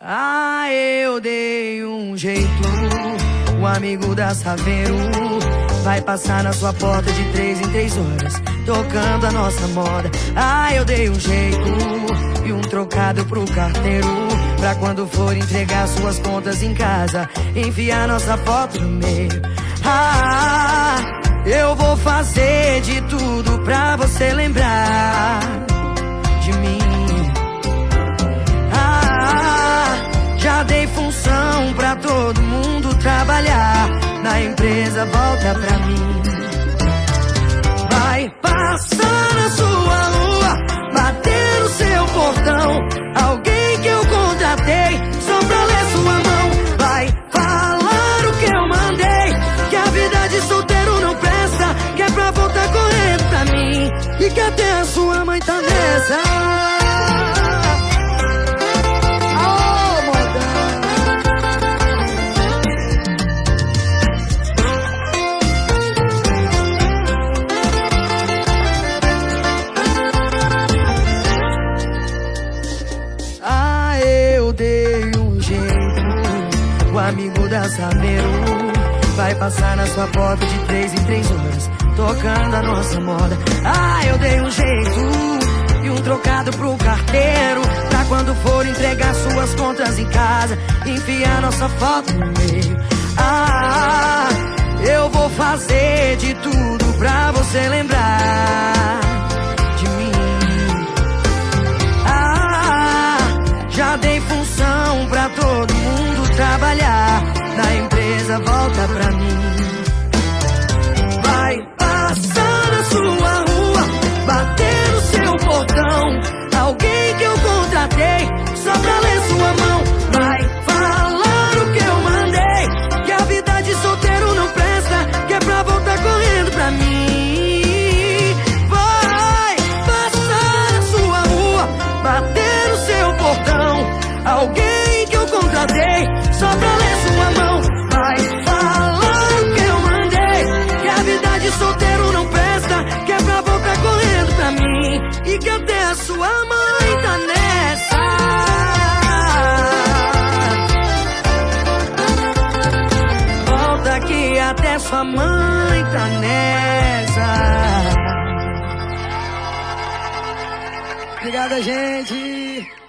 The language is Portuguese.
Ah, eu dei um jeito. O amigo da Saveiro vai passar na sua porta de 3 em 3 horas, tocando a nossa moda. Ah, eu dei um jeito e um trocado pro carteiro, pra quando for entregar suas contas em casa, enfiar nossa foto no meio. Ah, eu vou fazer de tudo pra você lembrar de mim. Já dei função pra todo mundo trabalhar, na empresa volta pra mim. Vai passar na sua rua, bater no seu portão, alguém que eu contratei só pra ler sua mão. Vai falar o que eu mandei, que a vida de solteiro não presta, que é pra voltar correndo pra mim, e que até a sua mãe tá nessa. O amigo da Saveiro vai passar na sua porta de 3 em 3 horas, tocando a nossa moda. Ah, eu dei um jeito e um trocado pro carteiro, pra quando for entregar suas contas em casa, enfiar nossa foto no meio. Ah, eu vou fazer de tudo pra você lembrar de mim. Ah, já dei função pra todo mundo trabalhar, na empresa volta pra mim. Vai passar na sua rua, bater no seu portão, alguém que eu contratei só pra ler sua mão. Vai falar o que eu mandei, que a vida de solteiro não presta, que é pra voltar correndo pra mim. Vai passar na sua rua, bater no seu portão, alguém que eu contratei só pra ler sua mão. Vai falar o que eu mandei, que a vida de solteiro não presta, que é pra voltar correndo pra mim, e que até a sua mãe tá nessa. Volta aqui, até sua mãe tá nessa. Obrigada, gente.